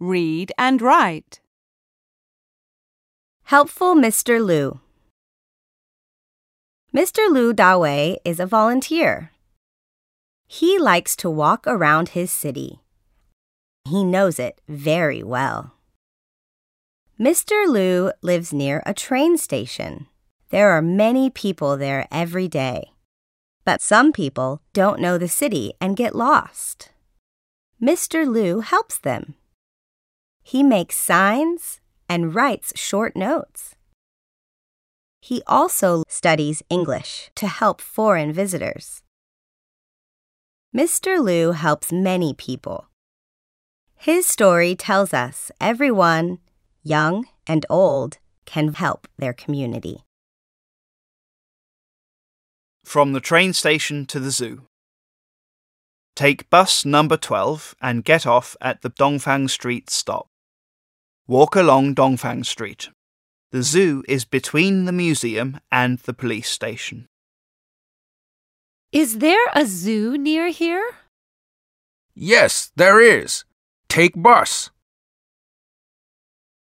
read and write. Helpful Mr. Lu. Mr. Lu Dawei is a volunteer. He likes to walk around his city. He knows it very well. Mr. Lu lives near a train station. There are many people there every day. But some people don't know the city and get lost. Mr. Lu helps them. He makes signs and writes short notes. He also studies English to help foreign visitors. Mr. Lu helps many people. His story tells us everyone, young and old, can help their community. From the train station to the zoo. Take bus number 12 and get off at the Dongfang Street stop. Walk along Dongfang Street. The zoo is between the museum and the police station. Is there a zoo near here? Yes, there is. Take bus.